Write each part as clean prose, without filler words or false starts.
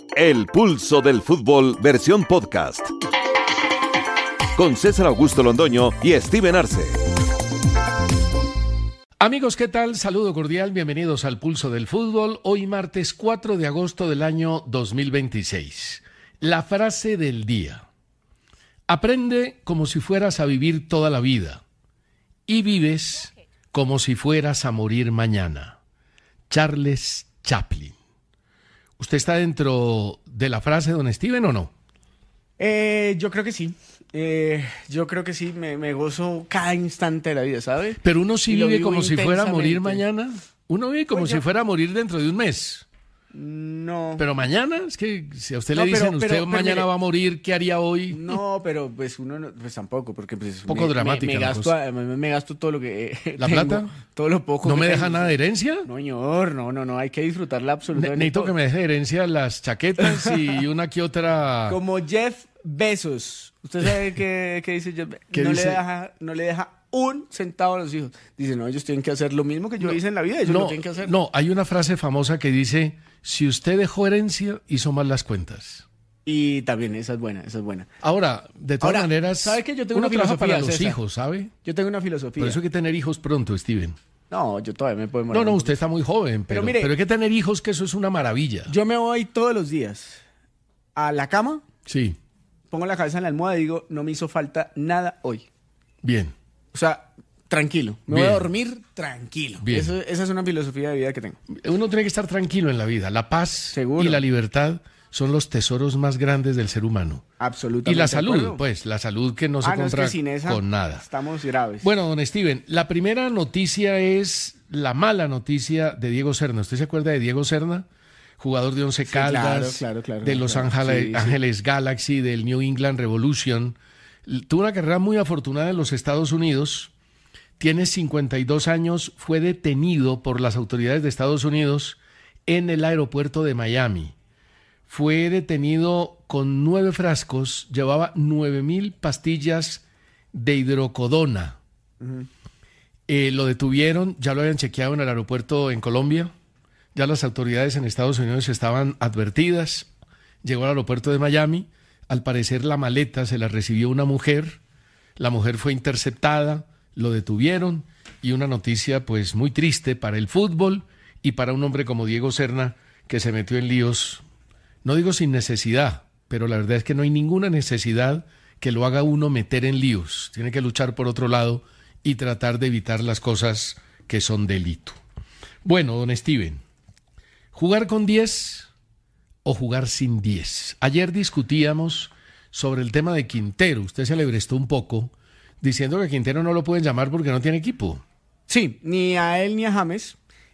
El Pulso del Fútbol, versión podcast. Con César Augusto Londoño y Steven Arce. Amigos, ¿qué tal? Saludo cordial, bienvenidos al Pulso del Fútbol. Hoy martes 4 de agosto del año 2026. La frase del día. Aprende como si fueras a vivir toda la vida y vives como si fueras a morir mañana. Charles Chaplin. ¿Usted está dentro de la frase, don Steven, o no? Yo creo que sí. Yo creo que sí. Me gozo cada instante de la vida, ¿sabe? Pero uno sí vive como si fuera a morir intensamente. mañana. Uno vive como si fuera a morir dentro de un mes. No. Pero mañana, es que si a usted No, le dicen, pero mañana mire, va a morir, ¿qué haría hoy? No, pero pues uno no, pues tampoco, porque pues Poco dramática la cosa. me gasto todo lo que ¿La tengo, plata? todo lo poco. ¿No que me deja tengo. nada de herencia? No, señor, no, hay que disfrutarla absolutamente. Necesito todo. que me deje de herencia las chaquetas y una que otra. Como Jeff Bezos. ¿Usted sabe qué dice Jeff Bezos? ¿Qué dice? No le deja un centavo a los hijos. Dice, no, ellos tienen que hacer lo mismo que yo hice en la vida, ellos lo tienen que hacer. No, hay una frase famosa que dice: si usted dejó herencia, hizo mal las cuentas. Y también, esa es buena. Ahora, de todas Ahora, maneras, ¿sabe qué? Yo tengo uno una trabaja filosofía, para los César. hijos, ¿sabe? Yo tengo una filosofía. Por eso hay que tener hijos pronto, Steven. No, yo todavía me puedo morir. No, usted está muy joven, pero mire, hay que tener hijos, que eso es una maravilla. Yo me voy todos los días a la cama, Sí, pongo la cabeza en la almohada y digo, no me hizo falta nada hoy. bien. O sea, tranquilo. Me Bien. voy a dormir tranquilo. Bien. Esa es una filosofía de vida que tengo. Uno tiene que estar tranquilo en la vida. La paz Seguro. y la libertad son los tesoros más grandes del ser humano. Absolutamente. Y la de salud, acuerdo. pues, la salud que no se No, es compra que sin esa con nada. estamos graves. Bueno, don Steven, la primera noticia es la mala noticia de Diego Serna. ¿Usted se acuerda de Diego Serna? Jugador de Once Caldas, claro, de Los claro. Ángeles Galaxy, del New England Revolution. Tuvo una carrera muy afortunada en los Estados Unidos. Tiene 52 años, fue detenido por las autoridades de Estados Unidos en el aeropuerto de Miami. Fue detenido con 9 frascos, llevaba 9,000 pastillas de hidrocodona. Lo detuvieron, ya lo habían chequeado en el aeropuerto en Colombia, ya las autoridades en Estados Unidos estaban advertidas. Llegó al aeropuerto de Miami, al parecer la maleta se la recibió una mujer, la mujer fue interceptada, lo detuvieron, y una noticia pues muy triste para el fútbol y para un hombre como Diego Serna, que se metió en líos, no digo sin necesidad, pero la verdad es que no hay ninguna necesidad que lo haga uno meter en líos. Tiene que luchar por otro lado y tratar de evitar las cosas que son delito. Bueno, don Steven, ¿jugar con 10 o jugar sin 10? Ayer discutíamos sobre el tema de Quintero. Usted se alebrestó un poco diciendo que a Quintero no lo pueden llamar porque no tiene equipo. Sí, ni a él ni a James.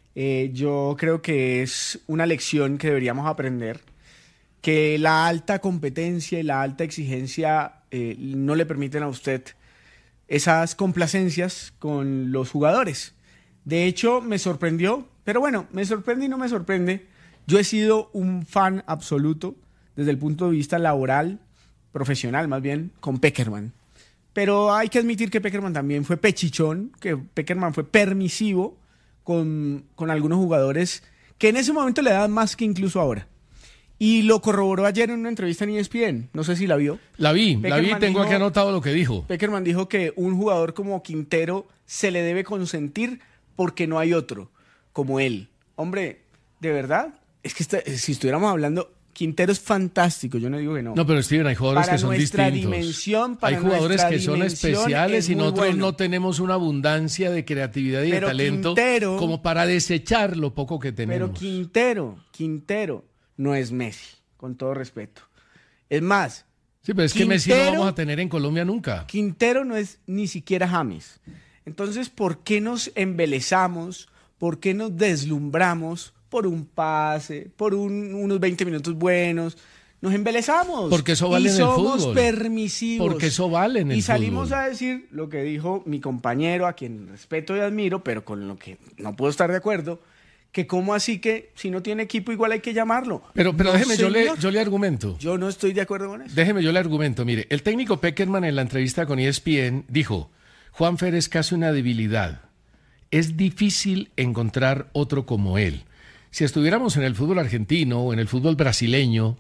Yo creo que es una lección que deberíamos aprender, que la alta competencia y la alta exigencia no le permiten a usted esas complacencias con los jugadores. De hecho, me sorprendió, pero bueno, me sorprende y no me sorprende. Yo he sido un fan absoluto desde el punto de vista laboral, profesional más bien, con Pekerman. Pero hay que admitir que Pekerman también fue pechichón, que Pekerman fue permisivo con algunos jugadores que en ese momento le daban más que incluso ahora. Y lo corroboró ayer en una entrevista en ESPN. No sé si la vio. La vi, Pekerman tengo dijo- aquí anotado lo que dijo. Pekerman dijo que un jugador como Quintero se le debe consentir porque no hay otro como él. Hombre, ¿de verdad? Es que si estuviéramos hablando, Quintero es fantástico, yo no digo que no. No, pero Steven, hay jugadores Para que son nuestra distintos. dimensión, Hay jugadores nuestra que son dimensión especiales es y muy nosotros bueno. no tenemos una abundancia de creatividad y Pero de talento Quintero- como para desechar lo poco que Pero tenemos. Quintero no es Messi, con todo respeto. Es más, Sí, pero es que Messi no Quintero- vamos a tener en Colombia nunca. Quintero no es ni siquiera James. Entonces, ¿por qué nos embelezamos? ¿Por qué nos deslumbramos por un pase, por unos 20 minutos buenos? Nos embelezamos. Porque eso vale y en el somos fútbol. permisivos. Porque eso vale en el Y salimos fútbol. a decir lo que dijo mi compañero, a quien respeto y admiro, pero con lo que no puedo estar de acuerdo, que cómo así que si no tiene equipo igual hay que llamarlo. Pero No, déjeme, señor. yo le argumento. Yo no estoy de acuerdo con eso. Déjeme, yo le argumento. Mire, el técnico Pekerman en la entrevista con ESPN dijo: Juanfer es casi una debilidad. Es difícil encontrar otro como él. Si estuviéramos en el fútbol argentino o en el fútbol brasileño,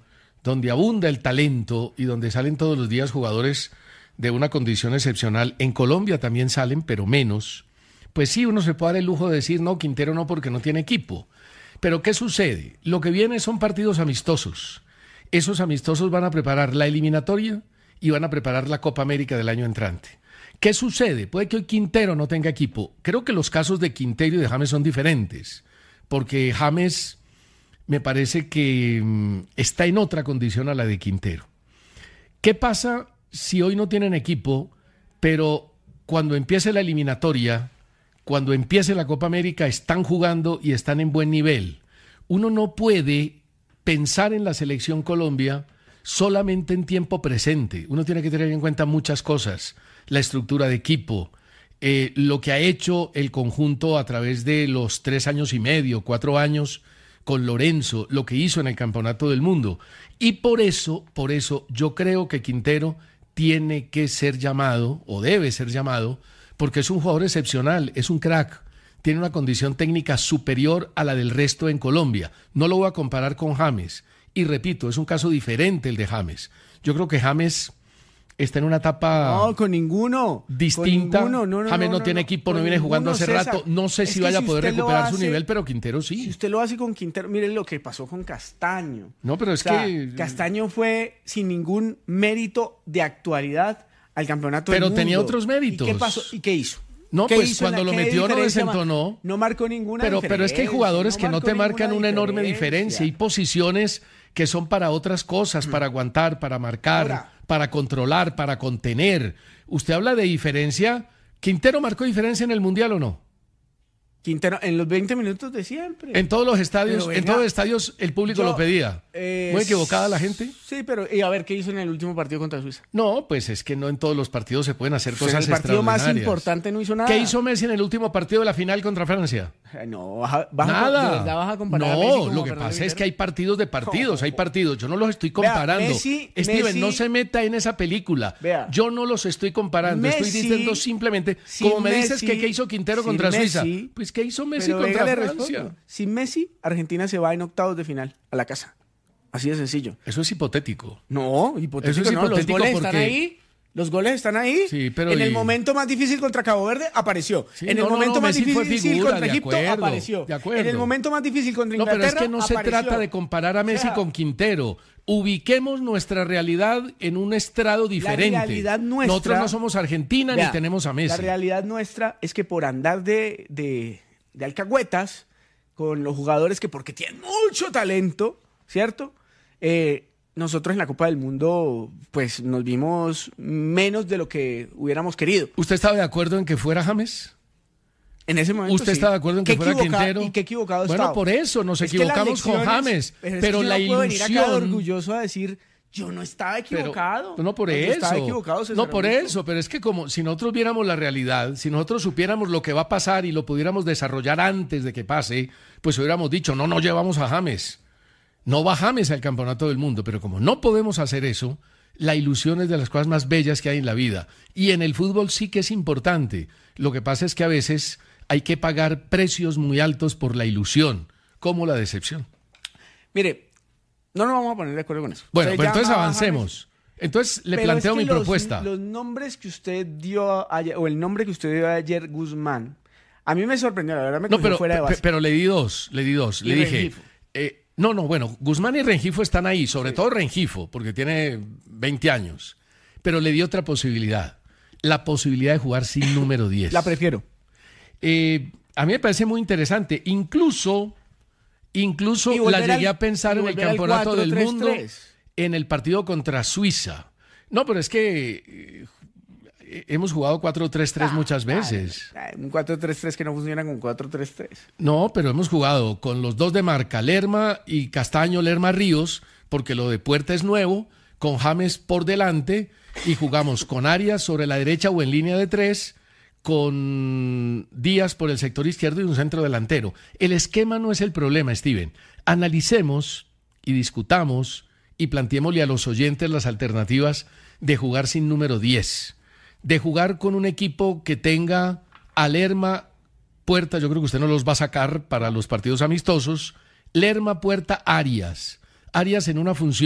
donde abunda el talento y donde salen todos los días jugadores de una condición excepcional. En Colombia también salen, pero menos. Pues sí, uno se puede dar el lujo de decir, no, Quintero no, porque no tiene equipo. Pero ¿qué sucede? Lo que viene son partidos amistosos. Esos amistosos van a preparar la eliminatoria y van a preparar la Copa América del año entrante. ¿Qué sucede? Puede que hoy Quintero no tenga equipo. Creo que los casos de Quintero y de James son diferentes, porque James me parece que está en otra condición a la de Quintero. ¿Qué pasa si hoy no tienen equipo, pero cuando empiece la eliminatoria, cuando empiece la Copa América, están jugando y están en buen nivel? Uno no puede pensar en la selección Colombia solamente en tiempo presente. Uno tiene que tener en cuenta muchas cosas. La estructura de equipo, lo que ha hecho el conjunto a través de los 3 años y medio, 4 años con Lorenzo, lo que hizo en el Campeonato del Mundo. Y por eso yo creo que Quintero tiene que ser llamado, o debe ser llamado, porque es un jugador excepcional, es un crack, tiene una condición técnica superior a la del resto en Colombia. No lo voy a comparar con James. Y repito, es un caso diferente el de James. Yo creo que James está en una etapa no, con ninguno distinta. Con ninguno. James no tiene equipo, no viene jugando hace rato. No sé si vaya a poder recuperar su nivel, pero Quintero sí. Si usted lo hace con Quintero, miren lo que pasó con Castaño. No, pero es que Castaño fue sin ningún mérito de actualidad al campeonato del mundo. Pero tenía otros méritos. ¿Y qué pasó? ¿Y qué hizo? No, pues cuando lo metió no desentonó. No marcó ninguna diferencia. Pero es que hay jugadores que no te marcan una enorme diferencia. Hay posiciones que son para otras cosas, para aguantar, para marcar, para controlar, para contener. Usted habla de diferencia. ¿Quintero marcó diferencia en el Mundial o no? Quintero, en los 20 minutos de siempre. En todos los estadios, el público lo pedía. ¿Muy equivocada la gente? Sí, pero y a ver, ¿qué hizo en el último partido contra Suiza? No, pues es que no en todos los partidos se pueden hacer cosas extraordinarias. En el partido más importante no hizo nada. ¿Qué hizo Messi en el último partido de la final contra Francia? No, nada. ¿De verdad vas a comparar a Messi No, lo que pasa es que hay partidos de partidos, hay partidos. Yo no los estoy comparando. Steven, no se meta en esa película. Yo no los estoy comparando. Estoy diciendo simplemente, como me dices que qué hizo Quintero contra Suiza, pues qué hizo Messi contra Francia. Sin Messi, Argentina se va en octavos de final a la casa. Así de sencillo. Eso es hipotético. No, hipotético. Eso es hipotético. Los goles están ahí. Los goles están ahí. Sí, pero en el momento más difícil contra Cabo Verde apareció. Sí, en el momento más difícil contra Egipto apareció. De acuerdo. En el momento más difícil contra Inglaterra pero es que no se trata de comparar a Messi con Quintero. Ubiquemos nuestra realidad en un estrado diferente. La realidad nuestra. Nosotros no somos Argentina ni tenemos a Messi. La realidad nuestra es que por andar de alcahuetas con los jugadores que porque tienen mucho talento, ¿cierto? Nosotros en la Copa del Mundo pues nos vimos menos de lo que hubiéramos querido. ¿Usted estaba de acuerdo en que fuera James? En ese momento ¿Usted estaba de acuerdo en que fuera Quintero? ¿Y qué equivocado estaba? Bueno, por eso nos equivocamos con James. Pero la ilusión... venir acá orgulloso a decir... Yo no estaba equivocado. Pero, no por eso. Estaba equivocado, no por eso, pero es que como si nosotros viéramos la realidad, si nosotros supiéramos lo que va a pasar y lo pudiéramos desarrollar antes de que pase, pues hubiéramos dicho, no llevamos a James. No va James al Campeonato del Mundo, pero como no podemos hacer eso, la ilusión es de las cosas más bellas que hay en la vida. Y en el fútbol sí que es importante. Lo que pasa es que a veces hay que pagar precios muy altos por la ilusión, como la decepción. Mire, no nos vamos a poner de acuerdo con eso. Bueno, pues entonces avancemos. Entonces le planteo mi propuesta. Los nombres que usted dio ayer, o el nombre que usted dio ayer, Guzmán, a mí me sorprendió, la verdad me cogió fuera de base. Pero le di dos. Le dije, bueno, Guzmán y Rengifo están ahí, sobre todo Rengifo, porque tiene 20 años. Pero le di otra posibilidad, la posibilidad de jugar sin número 10. La prefiero. A mí me parece muy interesante, incluso la llegué a pensar en el Campeonato del Mundo, en el partido contra Suiza. No, pero es que hemos jugado 4-3-3 muchas veces. Un 4-3-3 que no funciona con 4-3-3. No, pero hemos jugado con los dos de marca, Lerma y Castaño, Lerma Ríos, porque lo de Puerta es nuevo, con James por delante, y jugamos con Arias sobre la derecha o en línea de 3, con Díaz por el sector izquierdo y un centro delantero. El esquema no es el problema, Steven. Analicemos y discutamos y planteémosle a los oyentes las alternativas de jugar sin número 10, de jugar con un equipo que tenga a Lerma, Puerta, yo creo que usted no los va a sacar para los partidos amistosos, Lerma, Puerta, Arias en una función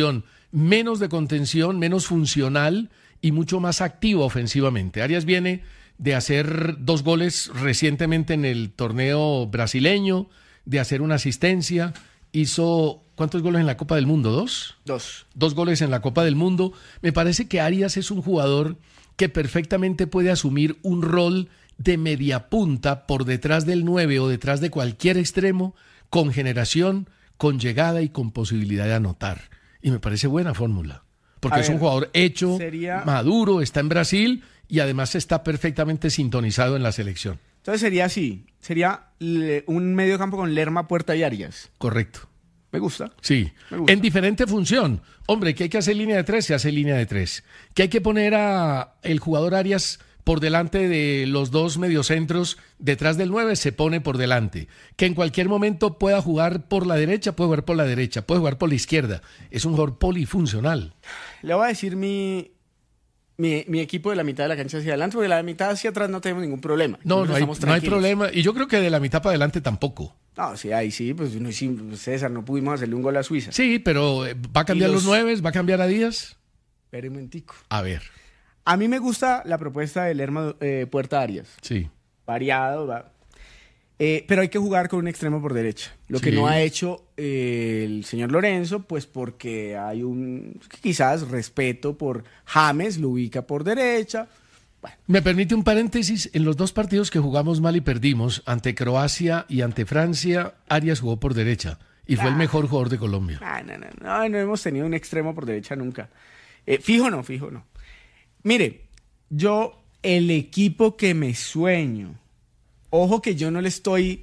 menos de contención, menos funcional y mucho más activo ofensivamente. Arias viene de hacer 2 goles recientemente en el torneo brasileño, de hacer una asistencia, hizo ¿cuántos goles en la Copa del Mundo? ¿2? 2. 2 goles en la Copa del Mundo. Me parece que Arias es un jugador que perfectamente puede asumir un rol de media punta por detrás del 9 o detrás de cualquier extremo, con generación, con llegada y con posibilidad de anotar. Y me parece buena fórmula, porque es un jugador hecho, maduro, está en Brasil y además está perfectamente sintonizado en la selección. Entonces sería así, sería un medio campo con Lerma, Puerta y Arias. Correcto. Me gusta. Sí, me gusta. En diferente función. Hombre, que hay que hacer línea de 3, se hace línea de 3. Que hay que poner a el jugador Arias por delante de los 2 mediocentros, detrás del 9 se pone por delante. Que en cualquier momento pueda jugar por la derecha, puede jugar por la derecha, puede jugar por la izquierda. Es un jugador polifuncional. Le voy a decir mi equipo de la mitad de la cancha hacia adelante, porque de la mitad hacia atrás no tenemos ningún problema. No hay problema. Y yo creo que de la mitad para adelante tampoco. No, sí, ahí sí, pues César, no pudimos hacerle un gol a Suiza. Sí, pero ¿va a cambiar los 9? ¿Va a cambiar a Díaz? Espera un momentico. A ver. A mí me gusta la propuesta de Lerma, Puerta Arias. Sí. Variado, va. Pero hay que jugar con un extremo por derecha. Lo que no ha hecho el señor Lorenzo, pues porque hay quizás respeto por James, lo ubica por derecha. Bueno. Me permite un paréntesis. En los 2 partidos que jugamos mal y perdimos, ante Croacia y ante Francia, Arias jugó por derecha y fue el mejor jugador de Colombia. No hemos tenido un extremo por derecha nunca. Fijo no. Mire, el equipo que me sueño, ojo que yo no le estoy...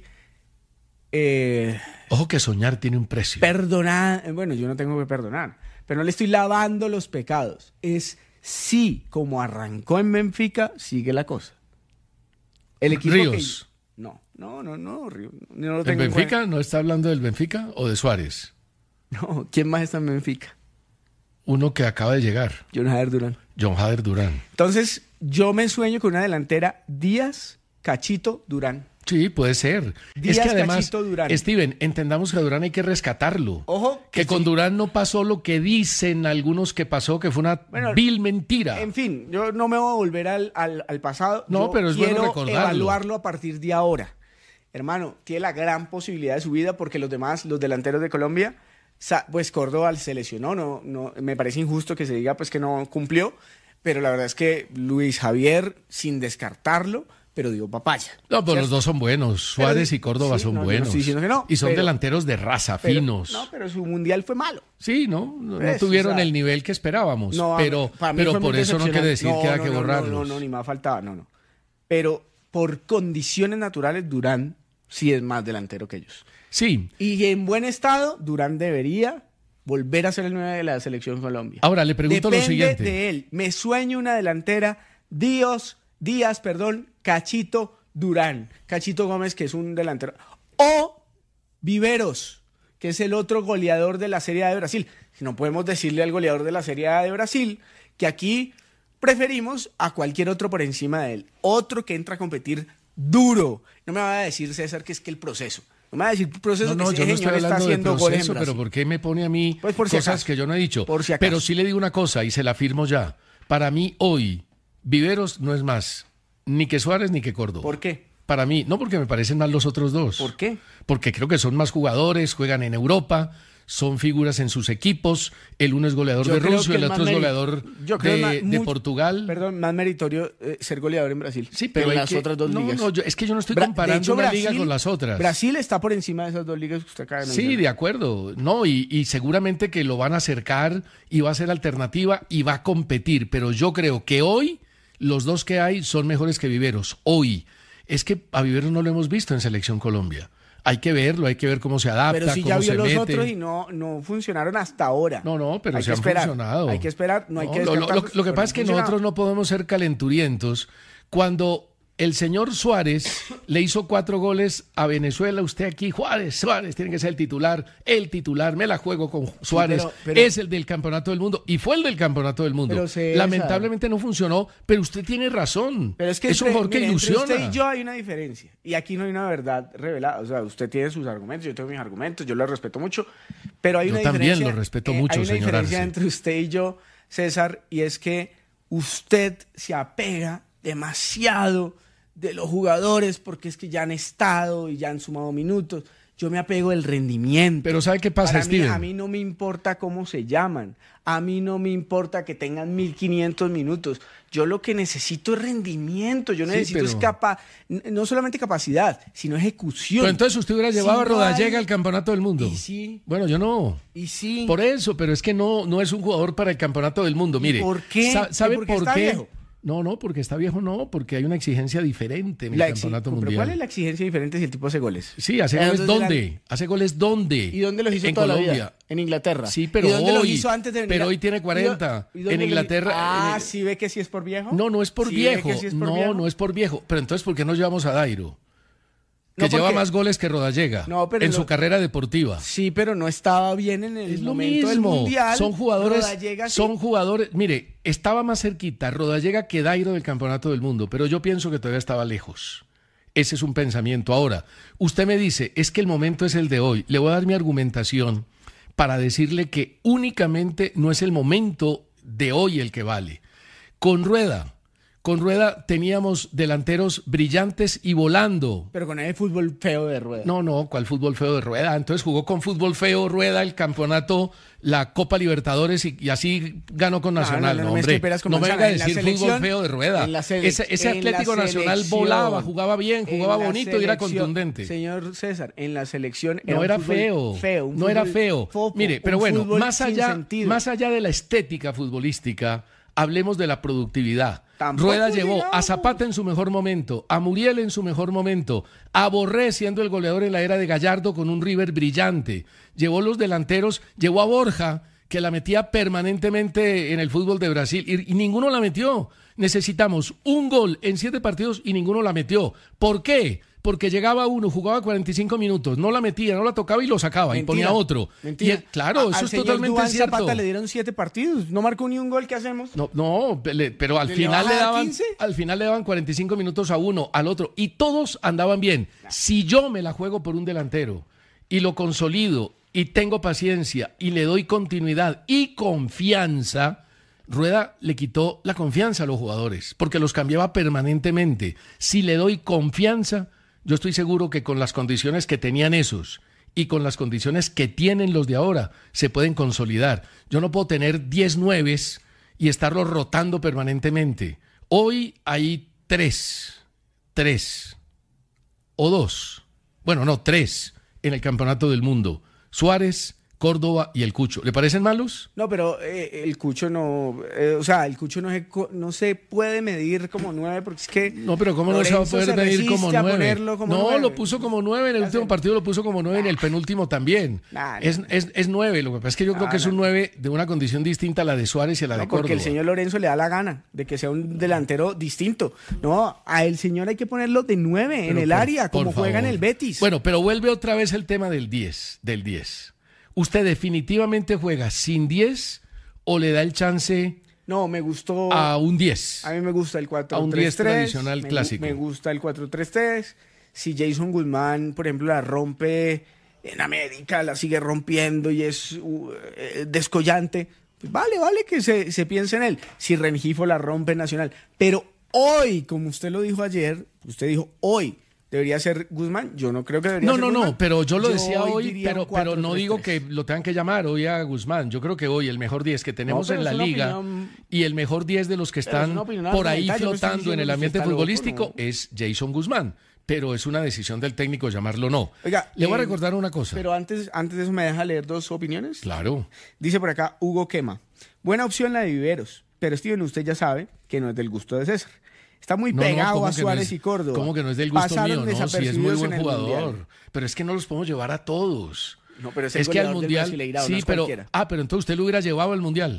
Ojo que soñar tiene un precio. Bueno, yo no tengo que perdonar, pero no le estoy lavando los pecados. Es sí, como arrancó en Benfica, sigue la cosa. El equipo Ríos. No, Ríos. No lo ¿El tengo Benfica? ¿No está hablando del Benfica o de Suárez? No, ¿quién más está en Benfica? Uno que acaba de llegar. John Hader Durán. Entonces, yo me sueño con una delantera Díaz, Cachito, Durán. Sí, puede ser. Díaz, es que además, Cachito, Durán. Steven, entendamos que a Durán hay que rescatarlo. Ojo. Que con Durán no pasó lo que dicen algunos que pasó, que fue una vil mentira. En fin, yo no me voy a volver al pasado. No, pero es bueno recordarlo. Quiero evaluarlo a partir de ahora. Hermano, tiene la gran posibilidad de su vida porque los delanteros de Colombia, pues Córdoba se lesionó. No, me parece injusto que se diga pues que no cumplió, pero la verdad es que Luis Javier, sin descartarlo, pero dio papaya. No, pero los 2 son buenos. Suárez y Córdoba son buenos. No estoy diciendo que no, y son delanteros de raza, finos. No, pero su mundial fue malo. Sí, no tuvieron el nivel que esperábamos. No, pero por eso no quiere decir que haya que borrarlos. No, ni más faltaba, no. Pero por condiciones naturales, Durán sí es más delantero que ellos. Sí. Y en buen estado, Durán debería volver a ser el 9 de la selección Colombia. Ahora, le pregunto lo siguiente. Depende de él. Me sueño una delantera, Díaz, Cachito, Durán. Cachito Gómez, que es un delantero. O Viveros, que es el otro goleador de la Serie A de Brasil. No podemos decirle al goleador de la Serie A de Brasil que aquí preferimos a cualquier otro por encima de él. Otro que entra a competir duro. No me va a decir, César, que es que el proceso. No me va a decir el proceso no, que yo ese no señor estoy está hablando haciendo de goles en proceso, Brasil. pero ¿por qué me pone a mí pues por si cosas acaso. Que yo no he dicho? Por si acaso. Pero sí le digo una cosa y se la afirmo ya. Para mí hoy, Viveros no es más ni que Suárez ni que Córdoba. ¿Por qué? Para mí, no porque me parecen mal los otros 2. ¿Por qué? Porque creo que son más jugadores, juegan en Europa, son figuras en sus equipos. El uno es goleador de Rusia, el otro es goleador de Portugal. Perdón, más meritorio ser goleador en Brasil. Sí, pero en las otras 2 ligas. Es que yo no estoy comparando una liga con las otras. Brasil está por encima de esas 2 ligas que usted acaba de mencionar. Sí, de acuerdo. No, y seguramente que lo van a acercar y va a ser alternativa y va a competir. Pero yo creo que hoy los 2 que hay son mejores que Viveros. Hoy. Es que a Viveros no lo hemos visto en Selección Colombia. Hay que verlo, hay que ver cómo se adapta, pero si cómo ya vio se los mete. otros y no funcionaron hasta ahora. No, pero se han funcionado. Hay que esperar, no hay que Lo que pasa es que nosotros no podemos ser calenturientos cuando el señor Suárez le hizo 4 goles a Venezuela. Usted aquí, Suárez tiene que ser el titular, me la juego con Suárez, pero es el del campeonato del mundo, y fue el del campeonato del mundo. Lamentablemente no funcionó, pero usted tiene razón, pero es un jugador que ilusiona. Entre usted y yo hay una diferencia, y aquí no hay una verdad revelada. O sea, usted tiene sus argumentos, yo tengo mis argumentos, yo los respeto mucho, pero hay una diferencia. Yo también los respeto mucho, señor Arce. Hay una diferencia entre usted y yo, César, y es que usted se apega demasiado de los jugadores porque es que ya han estado y ya han sumado minutos. Yo me apego del rendimiento. Pero ¿sabe qué pasa, Steven? A mí no me importa cómo se llaman. A mí no me importa que tengan 1500 minutos. Yo lo que necesito es rendimiento. Yo necesito no solamente capacidad, sino ejecución. Pero entonces usted hubiera llevado a Rodallega al campeonato del mundo. Y sí. Bueno, yo no. Y sí. Por eso, pero es que no es un jugador para el campeonato del mundo. Mire, ¿por qué? ¿Sabe por qué? Viejo? No, porque está viejo, no, porque hay una exigencia diferente en el campeonato mundial. ¿Pero cuál es la exigencia diferente si el tipo hace goles? Sí, ¿hace goles dónde? ¿Hace goles dónde? ¿Y dónde los hizo en toda Colombia? La vida? En Inglaterra. Sí, pero ¿Y dónde hoy, los hizo antes de venir? Pero hoy tiene 40. En Inglaterra. ¿Sí ve que sí es por viejo? No es por viejo. No es por viejo. Pero entonces, ¿por qué no llevamos a Dairo? Que lleva más goles que Rodallega en su carrera deportiva. Sí, pero no estaba bien en el momento mismo. Del Mundial. Son jugadores, mire, estaba más cerquita Rodallega que Dairo del campeonato del mundo, pero yo pienso que todavía estaba lejos. Ese es un pensamiento. Ahora, usted me dice, es que el momento es el de hoy. Le voy a dar mi argumentación para decirle que únicamente no es el momento de hoy el que vale. Con Rueda teníamos delanteros brillantes y volando. Pero con el fútbol feo de Rueda. No, ¿cuál fútbol feo de Rueda? Entonces jugó con fútbol feo Rueda el campeonato, la Copa Libertadores y así ganó con Nacional. No, hombre, no me venga a decir fútbol feo de Rueda. Ese Atlético Nacional volaba, jugaba bien, jugaba bonito y era contundente. Señor César, en la selección no era feo. No era feo. Mire, pero bueno, más allá de la estética futbolística, hablemos de la productividad. Rueda llevó a Zapata en su mejor momento, a Muriel en su mejor momento, a Borré siendo el goleador en la era de Gallardo con un River brillante. Llevó los delanteros, llevó a Borja, que la metía permanentemente en el fútbol de Brasil, y ninguno la metió. Necesitamos un gol en 7 partidos y ninguno la metió. ¿Por qué? Porque llegaba uno, jugaba 45 minutos, no la metía, no la tocaba y lo sacaba. Mentira, y ponía otro. Mentira. Y claro, eso es totalmente Duván cierto. Zapata le dieron 7 partidos, no marcó ni un gol. ¿Qué hacemos? No, pero al final le daban 45 minutos a uno, al otro, y todos andaban bien. Si yo me la juego por un delantero y lo consolido y tengo paciencia y le doy continuidad y confianza, Rueda le quitó la confianza a los jugadores porque los cambiaba permanentemente. Si le doy confianza, yo estoy seguro que con las condiciones que tenían esos y con las condiciones que tienen los de ahora, se pueden consolidar. Yo no puedo tener 10 nueves y estarlos rotando permanentemente. Hoy hay 3 o 2, bueno, no, 3 en el campeonato del mundo. Suárez, Córdoba y el Cucho. ¿Le parecen malos? No, pero el Cucho no... el Cucho no se puede medir como 9 porque es que... No, pero ¿cómo Lorenzo no se va a poder medir como 9? No, 9. Lo puso como 9 en el último partido, lo puso como 9 en el penúltimo también. Es 9, lo que pasa es que yo creo que es un 9 de una condición distinta a la de Suárez y a la de Córdoba. Porque el señor Lorenzo le da la gana de que sea un delantero distinto. No, a el señor hay que ponerlo de 9 en el área, como juega en el Betis. Bueno, pero vuelve otra vez el tema del 10. ¿Usted definitivamente juega sin 10 o le da el chance? No, me gustó. A un 10. A mí me gusta el 4-3-3. A un 10 tradicional clásico. Me gusta el 4-3-3. Si Jason Guzmán, por ejemplo, la rompe en América, la sigue rompiendo y es descollante, pues vale que se piense en él. Si Rengifo la rompe en Nacional. Pero hoy, como usted lo dijo ayer, usted dijo hoy, ¿debería ser Guzmán? Yo no creo que debería ser Guzmán. No, pero yo lo decía hoy, pero no digo que lo tengan que llamar hoy a Guzmán. Yo creo que hoy el mejor 10 que tenemos en la liga y el mejor 10 de los que están por ahí flotando en el ambiente futbolístico es Jason Guzmán. Pero es una decisión del técnico llamarlo o no. Oiga, le voy a recordar una cosa. Pero antes de eso, ¿me deja leer 2 opiniones? Claro. Dice por acá Hugo Quema. Buena opción la de Viveros, pero Steven, usted ya sabe que no es del gusto de César. Está muy pegado a Suárez y Córdoba. ¿Cómo que no es del gusto mío? No, sí, es muy buen jugador. Pero es que no los podemos llevar a todos. No, pero es que al Mundial... Sí, pero entonces usted lo hubiera llevado al Mundial.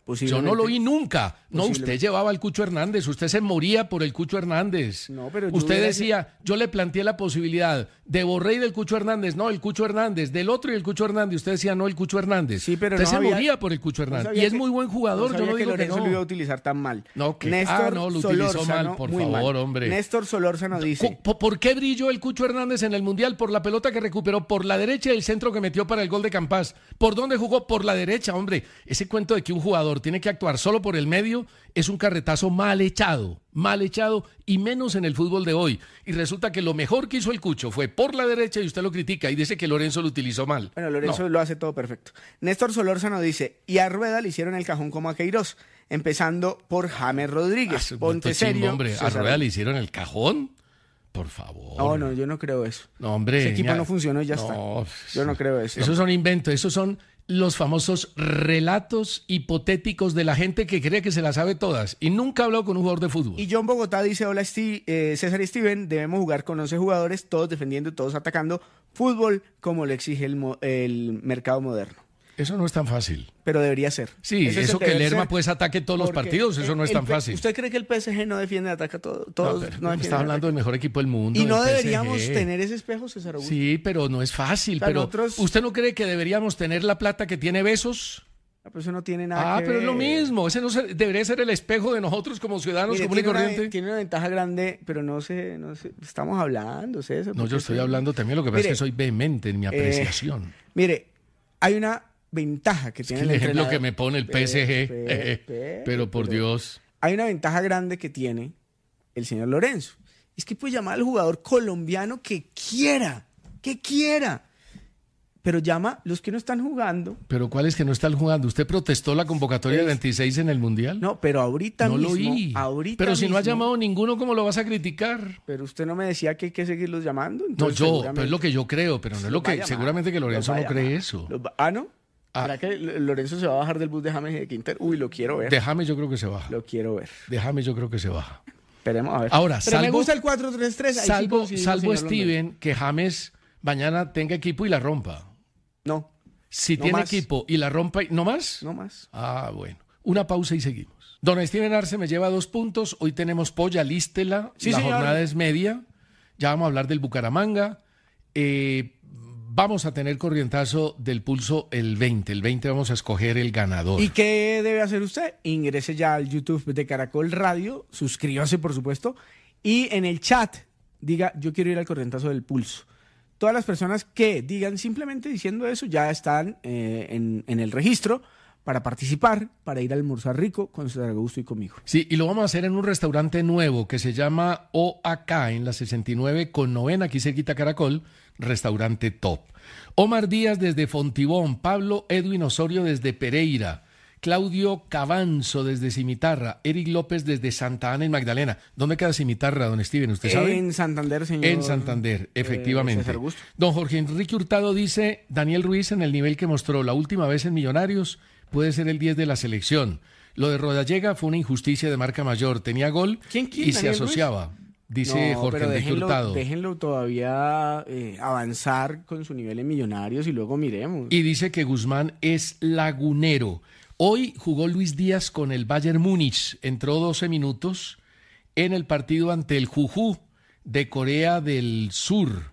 Yo no lo vi nunca. No, usted llevaba al Cucho Hernández, usted se moría por el Cucho Hernández. No, pero usted decía, yo le planteé la posibilidad de Borré y del Cucho Hernández, no, el Cucho Hernández, del otro y el Cucho Hernández. Usted decía, no, el Cucho Hernández. Sí, pero usted no se había, moría por el Cucho Hernández. Y es muy buen jugador, yo no digo que no. Lorenzo lo iba a utilizar tan mal. No, que Néstor lo utilizó Solórzano, mal, por favor, hombre. Néstor Solórzano dice... ¿Por qué brilló el Cucho Hernández en el Mundial? Por la pelota que recuperó por la derecha y el centro que metió para el gol de Campas. ¿Por dónde jugó? Por la derecha, hombre. Ese cuento de que un jugador tiene que actuar solo por el medio es un carretazo mal echado y menos en el fútbol de hoy. Y resulta que lo mejor que hizo el Cucho fue por la derecha y usted lo critica y dice que Lorenzo lo utilizó mal. Bueno, Lorenzo lo hace todo perfecto. Néstor Solórzano dice, y a Rueda le hicieron el cajón como a Queiroz, empezando por James Rodríguez. Ponte serio. Hombre, ¿a Rueda le hicieron el cajón? Por favor. No, yo no creo eso. No, hombre. Ese equipo no funcionó y ya está. Yo no creo eso. Esos son inventos, esos son los famosos relatos hipotéticos de la gente que cree que se las sabe todas y nunca ha hablado con un jugador de fútbol. Y John Bogotá dice, hola César y Steven, debemos jugar con 11 jugadores, todos defendiendo y todos atacando, fútbol como lo exige el mercado moderno. Eso no es tan fácil. Pero debería ser. Sí, eso que Lerma pues ataque todos los partidos, eso no es tan fácil. ¿Usted cree que el PSG no defiende, ataca todo? Está hablando del mejor equipo del mundo. Y no deberíamos tener ese espejo, César Augusto. Sí, pero no es fácil. Pero ¿usted no cree que deberíamos tener la plata que tiene Besos? Pues eso no tiene nada que ver. Pero es lo mismo. Ese no debería ser el espejo de nosotros como ciudadanos común y corriente. Tiene una ventaja grande, pero no sé, estamos hablando, César. No, yo estoy hablando también, lo que pasa es que soy vehemente en mi apreciación. Mire, hay una ventaja que tiene el ejemplo que me pone el PSG, pero por Dios. Hay una ventaja grande que tiene el señor Lorenzo. Es que puede llamar al jugador colombiano que quiera, pero llama los que no están jugando. ¿Pero cuáles que no están jugando? ¿Usted protestó la convocatoria del 26 en el Mundial? No, pero ahorita no mismo. Lo oí. Pero si no ha llamado ninguno, ¿cómo lo vas a criticar? Pero usted no me decía que hay que seguirlos llamando. Entonces, pero es lo que yo creo, pero no es lo que... Seguramente que Lorenzo no cree eso. ¿No? ¿Será que Lorenzo se va a bajar del bus de James y de Quinter? Uy, lo quiero ver. De James yo creo que se baja. Lo quiero ver. De James yo creo que se baja. Esperemos a ver. Ahora, pero me gusta el 4-3-3. Salvo Steven, que James mañana tenga equipo y la rompa. No. Si no tiene más. equipo y la rompa, ¿no más? No más. Bueno. Una pausa y seguimos. Don Steven Arce me lleva 2 puntos. Hoy tenemos polla, lístela. Sí, la señor. jornada es media. Ya vamos a hablar del Bucaramanga. Vamos a tener corrientazo del pulso el 20. El 20 vamos a escoger el ganador. ¿Y qué debe hacer usted? Ingrese ya al YouTube de Caracol Radio, suscríbase por supuesto, y en el chat diga, yo quiero ir al corrientazo del pulso. Todas las personas que digan simplemente diciendo eso ya están en el registro para participar, para ir a almorzar rico con César Augusto y conmigo. Sí, y lo vamos a hacer en un restaurante nuevo que se llama OAK en la 69 con 9, aquí cerquita Caracol, restaurante top. Omar Díaz desde Fontibón, Pablo Edwin Osorio desde Pereira, Claudio Cabanzo desde Cimitarra, Eric López desde Santa Ana en Magdalena. ¿Dónde queda Cimitarra, don Steven? ¿Usted sabe? En Santander, señor. En Santander, efectivamente. César Augusto. Don Jorge Enrique Hurtado dice, Daniel Ruiz en el nivel que mostró la última vez en Millonarios puede ser el 10 de la selección. Lo de Rodallega fue una injusticia de marca mayor. Tenía gol y se asociaba. Dice Jorge Enrique Hurtado. Déjenlo todavía avanzar con su nivel en Millonarios y luego miremos. Y dice que Guzmán es lagunero. Hoy jugó Luis Díaz con el Bayern Múnich. Entró 12 minutos en el partido ante el Juju de Corea del Sur.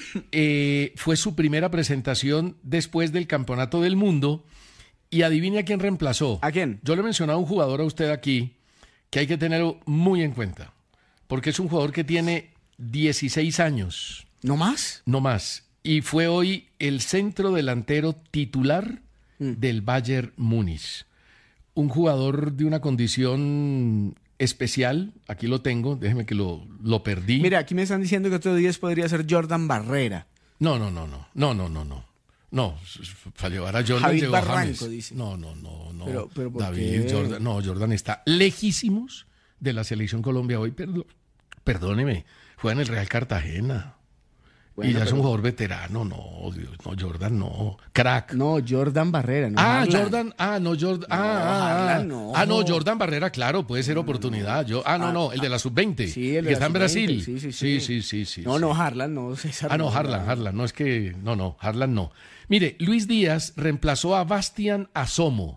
Fue su primera presentación después del Campeonato del Mundo. Y adivine a quién reemplazó. ¿A quién? Yo le he mencionado a un jugador a usted aquí que hay que tenerlo muy en cuenta. Porque es un jugador que tiene 16 años. ¿No más? No más. Y fue hoy el centro delantero titular del Bayern Múnich. Un jugador de una condición especial. Aquí lo tengo. Déjeme que lo perdí. Mira, aquí me están diciendo que otro 10 podría ser Jordan Barrera. No. No, para llevar a Jordan Javier llegó Barranco, James. dice. No. Pero ¿por David, qué? Jordan está lejísimos de la selección Colombia hoy. Perdóneme, juega en el Real Cartagena. Bueno, y ya es un jugador veterano. No, Dios, no, Jordan no. Crack. No, Jordan Barrera. No Harlan. Jordan Barrera, claro, puede ser oportunidad. El de la sub-20, sí, el que está en Brasil. Sí. No, Harlan no, César. Harlan, no es que... No, Harlan no. Mire, Luis Díaz reemplazó a Bastian Asomo.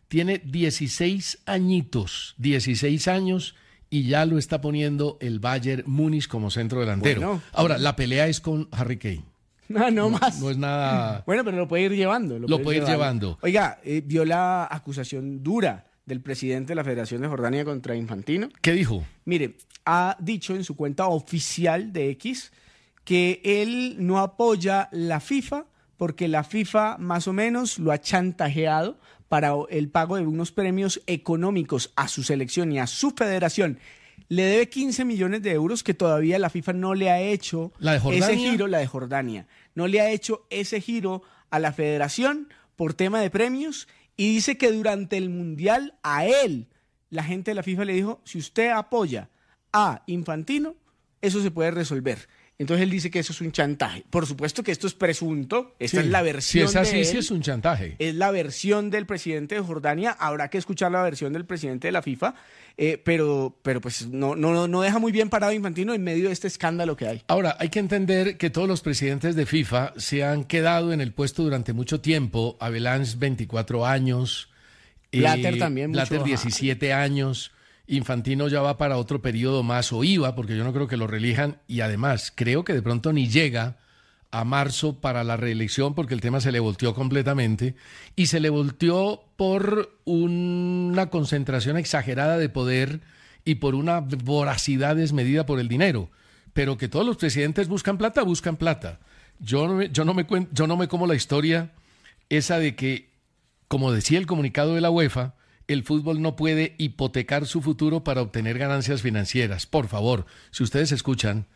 Tiene 16 añitos, 16 años, y ya lo está poniendo el Bayern Múnich como centro delantero. Bueno, ahora, la pelea es con Harry Kane. No más. No es nada... Bueno, pero lo puede ir llevando. Lo puede ir llevando. Oiga, vio la acusación dura del presidente de la Federación de Jordania contra Infantino. ¿Qué dijo? Mire, ha dicho en su cuenta oficial de X que él no apoya la FIFA porque la FIFA más o menos lo ha chantajeado para el pago de unos premios económicos a su selección y a su federación. Le debe 15 millones de euros que todavía la FIFA no le ha hecho ese giro, la de Jordania, no le ha hecho ese giro a la federación por tema de premios, y dice que durante el Mundial a él, la gente de la FIFA le dijo, si usted apoya a Infantino, eso se puede resolver. Entonces él dice que eso es un chantaje. Por supuesto que esto es presunto, esta es la versión si es así, de él. sí es un chantaje. Es la versión del presidente de Jordania, habrá que escuchar la versión del presidente de la FIFA, pero pues no deja muy bien parado Infantino en medio de este escándalo que hay. Ahora, hay que entender que todos los presidentes de FIFA se han quedado en el puesto durante mucho tiempo. Avalanche, 24 años. Blatter también. Blatter, 17 años. Infantino ya va para otro periodo más, o iba, porque yo no creo que lo reelijan, y además creo que de pronto ni llega a marzo para la reelección porque el tema se le volteó completamente, y se le volteó por una concentración exagerada de poder y por una voracidad desmedida por el dinero. Pero que todos los presidentes buscan plata, buscan plata. Yo no me como la historia esa de que, como decía el comunicado de la UEFA, el fútbol no puede hipotecar su futuro para obtener ganancias financieras. Por favor, si ustedes escuchan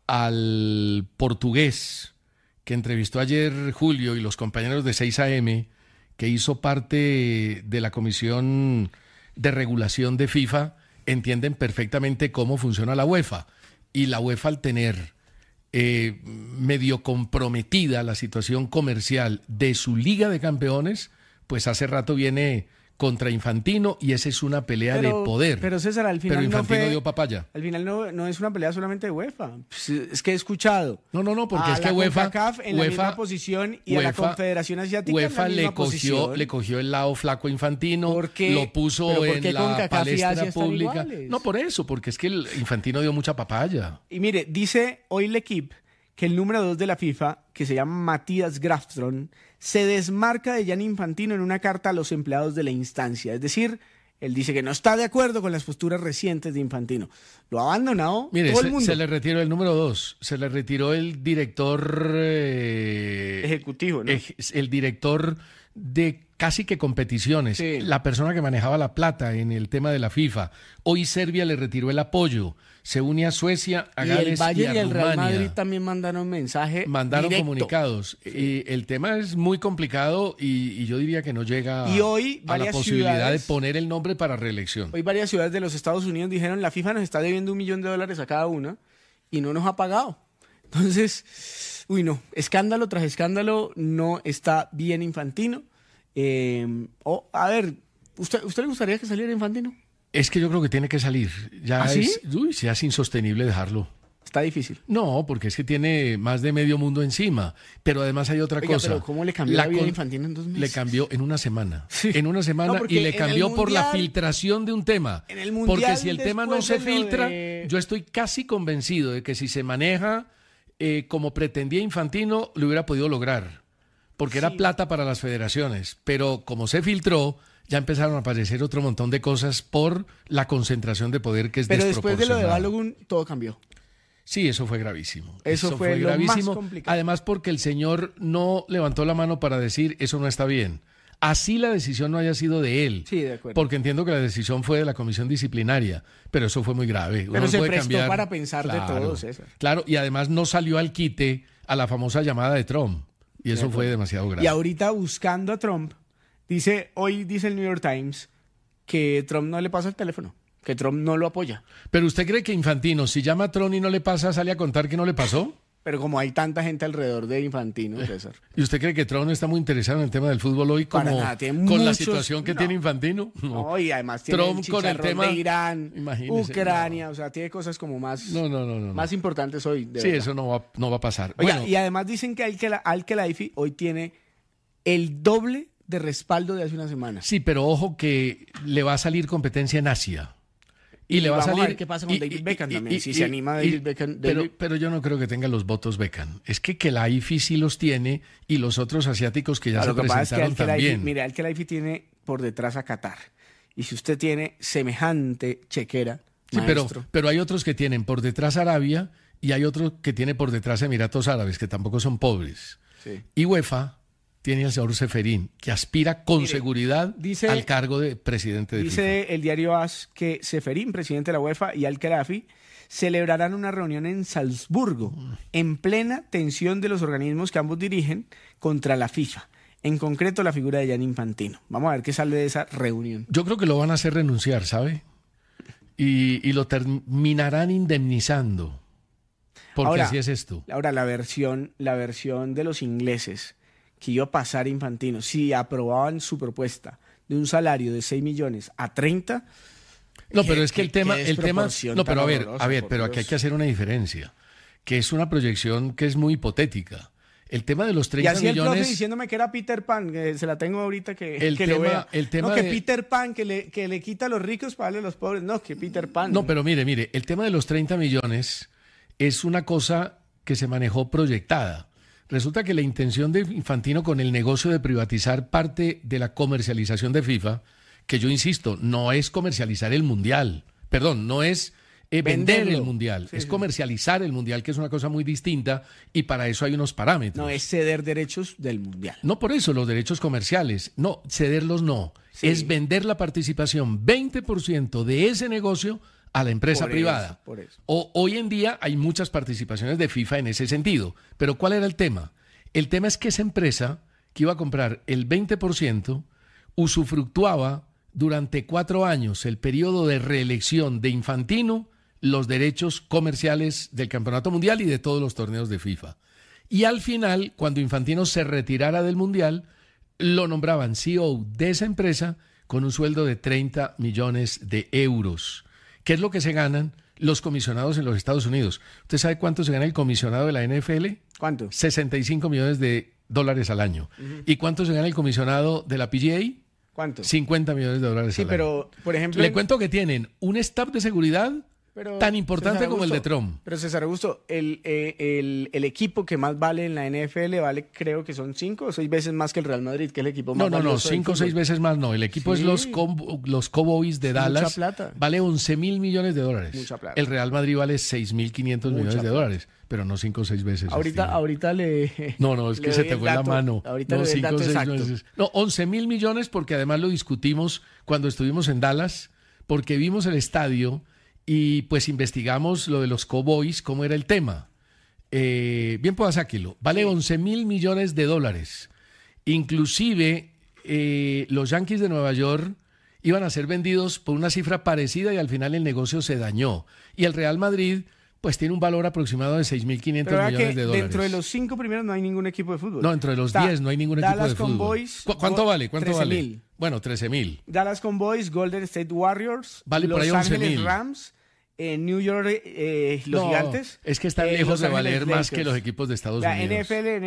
al portugués que entrevistó ayer Julio y los compañeros de 6 AM, que hizo parte de la comisión de regulación de FIFA, entienden perfectamente cómo funciona la UEFA. Y la UEFA, al tener medio comprometida la situación comercial de su Liga de Campeones, pues hace rato viene contra Infantino, y esa es una pelea de poder. Pero César, al final Infantino dio papaya. Al final no es una pelea solamente de UEFA. Pues es que he escuchado. No, porque es que UEFA en la misma posición, y a la Confederación Asiática UEFA en la misma posición. le cogió el lado flaco a Infantino, lo puso en la palestra pública. No, por eso, porque es que el Infantino dio mucha papaya. Y mire, dice hoy L'Equipe que el número 2 de la FIFA, que se llama Matías Grafström, se desmarca de Gianni Infantino en una carta a los empleados de la instancia. Es decir, él dice que no está de acuerdo con las posturas recientes de Infantino. Lo ha abandonado todo el mundo. Se le retiró el número 2, se le retiró el director... ejecutivo, ¿no? El director de casi que competiciones, sí, la persona que manejaba la plata en el tema de la FIFA. Hoy Serbia le retiró el apoyo, se une a Suecia, a Gales y a Rumania. Y el Bayern y el Real Madrid también mandaron mensaje directo. Comunicados. Sí. Y el tema es muy complicado, y yo diría que no llega hoy a la posibilidad de poner el nombre para reelección. Hoy varias ciudades de los Estados Unidos dijeron: la FIFA nos está debiendo $1 millón a cada una y no nos ha pagado. Entonces, escándalo tras escándalo, no está bien Infantino. A ver, ¿usted le gustaría que saliera Infantino? Es que yo creo que tiene que salir. Ya ¿sí? Ya es insostenible dejarlo. Está difícil. No, porque es que tiene más de medio mundo encima. Pero además hay otra cosa. Pero ¿cómo le cambió la vida a Infantino en 2 meses? Le cambió en una semana. Sí. En una semana, y le cambió por la filtración de un tema. En el Mundial, porque si el tema no se filtra, yo estoy casi convencido de que si se maneja como pretendía Infantino, lo hubiera podido lograr. Porque era plata para las federaciones. Pero como se filtró, ya empezaron a aparecer otro montón de cosas por la concentración de poder que es desproporcionada. Pero después de lo de Balogun, todo cambió. Sí, eso fue gravísimo. Eso fue lo gravísimo, más complicado. Además, porque el señor no levantó la mano para decir eso no está bien. Así la decisión no haya sido de él. Sí, de acuerdo. Porque entiendo que la decisión fue de la comisión disciplinaria, pero eso fue muy grave. Pero se prestó para pensar de todos eso. Claro, y además no salió al quite a la famosa llamada de Trump. Y eso fue demasiado grave. Y ahorita, buscando a Trump, hoy dice el New York Times que Trump no le pasa el teléfono, que Trump no lo apoya. ¿Pero usted cree que Infantino, si llama a Trump y no le pasa, sale a contar que no le pasó? Pero como hay tanta gente alrededor de Infantino, César. ¿Y usted cree que Trump no está muy interesado en el tema del fútbol hoy con la situación que tiene Infantino? No, y además tiene Trump con el tema de Irán, Ucrania, o sea, tiene cosas como más, más importantes hoy. Sí, eso no va a pasar. Oiga, y además dicen que Al-Khelaifi hoy tiene el doble de respaldo de hace una semana. Sí, pero ojo que le va a salir competencia en Asia. Y le va a salir. A ver qué pasa con David Beckham también. Si se anima David Beckham. Pero yo no creo que tenga los votos Beckham. Es que la IFI sí los tiene y los otros asiáticos que ya se presentaron también. Mira, el Khelaifi tiene por detrás a Qatar. Y si usted tiene semejante chequera, sí, maestro, pero hay otros que tienen por detrás Arabia y hay otros que tiene por detrás Emiratos Árabes, que tampoco son pobres. Sí. Y UEFA tiene al señor Ceferín, que aspira con seguridad al cargo de presidente de FIFA. Dice el diario AS que Ceferín, presidente de la UEFA, y Al-Khelaifi celebrarán una reunión en Salzburgo, en plena tensión de los organismos que ambos dirigen contra la FIFA. En concreto, la figura de Gianni Infantino. Vamos a ver qué sale de esa reunión. Yo creo que lo van a hacer renunciar, ¿sabe? Y lo terminarán indemnizando. Porque ahora, así es esto. Ahora, la versión de los ingleses que iba a pasar Infantino, si aprobaban su propuesta de un salario de 6 millones a 30... No, pero es que el tema... No, pero a ver, pero aquí hay que hacer una diferencia, que es una proyección que es muy hipotética. El tema de los 30 millones... Y así el profe diciéndome que era Peter Pan, que se la tengo ahorita que lo vea. Que Peter Pan, que le quita a los ricos para darle a los pobres. No, que Peter Pan. No, pero mire, el tema de los 30 millones es una cosa que se manejó proyectada. Resulta que la intención de Infantino con el negocio de privatizar parte de la comercialización de FIFA, que yo insisto, no es comercializar el Mundial, perdón, no es vender el Mundial, es comercializar el Mundial, que es una cosa muy distinta y para eso hay unos parámetros. No es ceder derechos del Mundial. No por eso, los derechos comerciales, no, cederlos no, es vender la participación 20% de ese negocio a la empresa privada. Por eso. Hoy en día hay muchas participaciones de FIFA en ese sentido. Pero ¿cuál era el tema? El tema es que esa empresa que iba a comprar el 20% usufructuaba durante 4 años, el periodo de reelección de Infantino, los derechos comerciales del Campeonato Mundial y de todos los torneos de FIFA. Y al final, cuando Infantino se retirara del Mundial, lo nombraban CEO de esa empresa con un sueldo de 30 millones de euros. ¿Qué es lo que se ganan los comisionados en los Estados Unidos? ¿Usted sabe cuánto se gana el comisionado de la NFL? ¿Cuánto? 65 millones de dólares al año. ¿Y cuánto se gana el comisionado de la PGA? ¿Cuánto? 50 millones de dólares al año. Sí, pero, por ejemplo... Le cuento que tienen un staff de seguridad tan importante como el de Trump. Pero César Augusto, el equipo que más vale en la NFL vale, creo que son 5 o 6 veces más que el Real Madrid, que es el equipo más valioso. 5 o 6 veces más no. El equipo es los Cowboys de Dallas. Mucha plata. Vale 11.000 millones de dólares. Mucha plata. El Real Madrid vale 6.500 millones de dólares, pero no 5 o 6 veces. Ahorita le... No, es que se te fue la mano. Ahorita no, le 5 o 6 veces. No, 11.000 millones porque además lo discutimos cuando estuvimos en Dallas, porque vimos el estadio y pues investigamos lo de los Cowboys, cómo era el tema. Bien pueda sáquelo. Vale 11.000 millones de dólares. Inclusive los Yankees de Nueva York iban a ser vendidos por una cifra parecida y al final el negocio se dañó. Y el Real Madrid pues tiene un valor aproximado de 6.500 millones de dólares. Dentro de los 5 primeros no hay ningún equipo de fútbol. No, dentro de los 10 no hay ningún equipo de fútbol. Cowboys, ¿Cuánto vale? 13.000. Bueno, 13.000. Dallas Cowboys, Golden State Warriors, vale Los por ahí Ángeles Rams, New York los Gigantes. Es que están lejos de valer más que los equipos de Estados Unidos. NFL,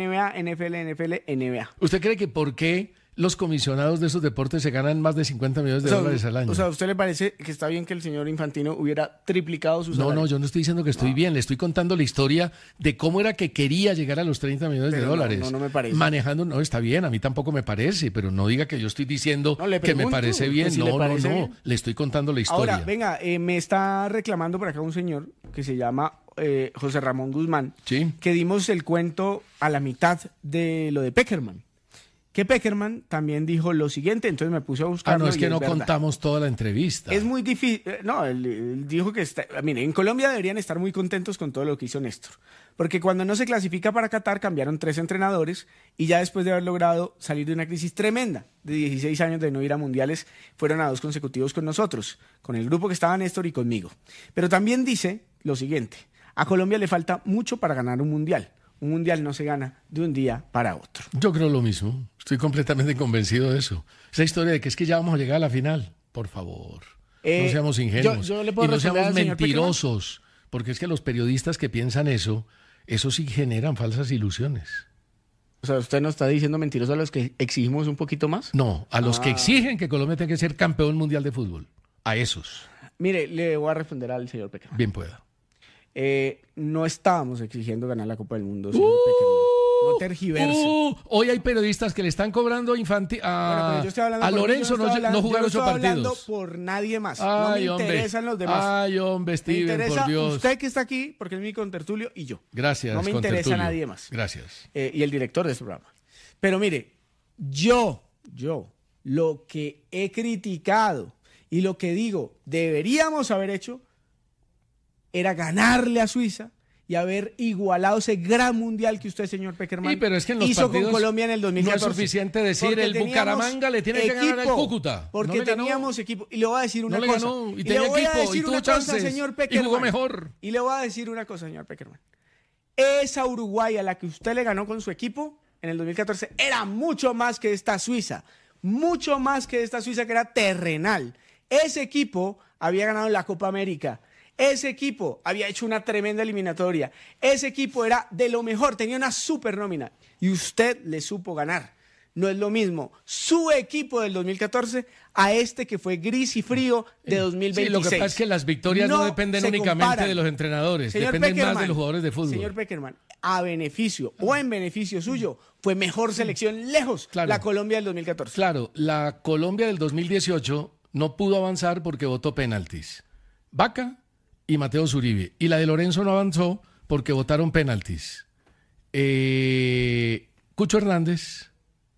NBA. ¿Usted cree que por qué los comisionados de esos deportes se ganan más de 50 millones de dólares al año? O sea, ¿a usted le parece que está bien que el señor Infantino hubiera triplicado su salario? No, yo no estoy diciendo que estoy bien. Le estoy contando la historia de cómo era que quería llegar a los 30 millones de dólares. No me parece. Manejando, está bien, a mí tampoco me parece, pero no diga que yo estoy diciendo que me parece bien. Si bien. Le estoy contando la historia. Ahora, venga, me está reclamando por acá un señor que se llama José Ramón Guzmán, ¿sí? Que dimos el cuento a la mitad de lo de Peckerman. Que Peckerman también dijo lo siguiente, entonces me puse a buscarlo. No, es que no contamos toda la entrevista. Es muy difícil. No, él dijo que mire, en Colombia deberían estar muy contentos con todo lo que hizo Néstor. Porque cuando no se clasifica para Qatar, cambiaron 3 entrenadores y ya después de haber logrado salir de una crisis tremenda de 16 años de no ir a mundiales, fueron a 2 consecutivos con nosotros, con el grupo que estaba Néstor y conmigo. Pero también dice lo siguiente: a Colombia le falta mucho para ganar un mundial. Un mundial no se gana de un día para otro. Yo creo lo mismo. Estoy completamente convencido de eso. Esa historia de que es que ya vamos a llegar a la final, por favor. No seamos ingenuos. Yo le puedo y no seamos mentirosos. Porque es que los periodistas que piensan eso sí generan falsas ilusiones. O sea, ¿usted nos está diciendo mentirosos a los que exigimos un poquito más? No, a los que exigen que Colombia tenga que ser campeón mundial de fútbol. A esos. Mire, le voy a responder al señor Peckerman. Bien pueda. No estábamos exigiendo ganar la Copa del Mundo, señor Peckerman. No tergiverse. Hoy hay periodistas que le están cobrando a Lorenzo no jugar 8 partidos. No estoy hablando por nadie más. Ay, no me interesan los demás. Ay, hombre, Steven, me interesa por Dios. usted que está aquí, porque es mi contertulio, y yo. Gracias, no me interesa a nadie más. Gracias. Y el director de este programa. Pero mire, yo, lo que he criticado y lo que digo deberíamos haber hecho era ganarle a Suiza y haber igualado ese gran mundial que usted, señor Peckerman, pero es que en los hizo con Colombia en el 2014. No es suficiente decir el Bucaramanga le tiene que ganar al Cúcuta. Porque teníamos equipo. Y le voy a decir una cosa. Y tenía equipo, y tuvo chances, señor Peckerman, y jugó mejor. Y le voy a decir una cosa, señor Peckerman. Esa Uruguay a la que usted le ganó con su equipo en el 2014 era mucho más que esta Suiza. Mucho más que esta Suiza que era terrenal. Ese equipo había ganado la Copa América. Ese equipo había hecho una tremenda eliminatoria. Ese equipo era de lo mejor, tenía una super nómina. Y usted le supo ganar. No es lo mismo su equipo del 2014 a este que fue gris y frío de 2026. Sí, lo que pasa es que las victorias no dependen únicamente de los entrenadores, dependen más de los jugadores de fútbol. Señor Peckerman, a beneficio o en beneficio suyo, fue mejor selección lejos la Colombia del 2014. Claro, la Colombia del 2018 no pudo avanzar porque votó penaltis. Vaca y Mateo Zuribe. Y la de Lorenzo no avanzó porque votaron penaltis. Cucho Hernández